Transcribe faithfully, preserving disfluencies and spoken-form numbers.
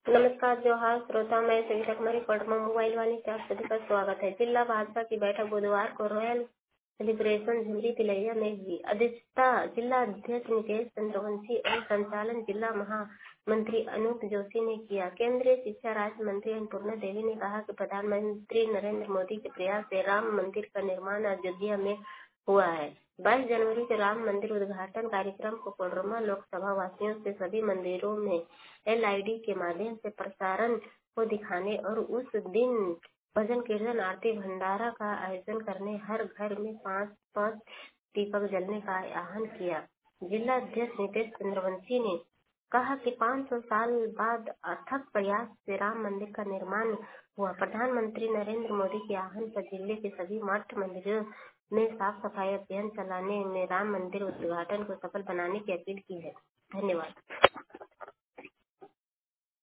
नमस्कार जोहार श्रोता, मैं सविता कुमारी कोटमा मोबाइल वाली से आप सभी का स्वागत है। जिला भाजपा की बैठक बुधवार को रॉयल सेलिब्रेशन झुमरी तिलैया में हुई। अध्यक्षता जिला अध्यक्ष नितेश चंद्रवंशी और संचालन जिला महामंत्री अनूप जोशी ने किया। केंद्रीय शिक्षा राज्य मंत्री अन्नपूर्णा देवी ने कहा कि प्रधानमंत्री नरेंद्र मोदी के प्रयास से राम मंदिर का निर्माण अयोध्या में हुआ है। बाईस जनवरी के राम मंदिर उद्घाटन कार्यक्रम को कोडरमा लोकसभा वासियों से सभी मंदिरों में एलईडी के माध्यम से प्रसारण को दिखाने और उस दिन भजन कीर्तन आरती भंडारा का आयोजन करने, हर घर में पांच पांच दीपक जलने का आह्वान किया। जिला अध्यक्ष नितेश चंद्रवंशी ने कहा कि पाँच सौ साल बाद अथक प्रयास से राम मंदिर का निर्माण हुआ। प्रधानमंत्री नरेंद्र मोदी के आह्वान पर जिले के सभी मठ मंदिरों ने साफ सफाई अभियान चलाने में राम मंदिर उद्घाटन को सफल बनाने की अपील की है। धन्यवाद।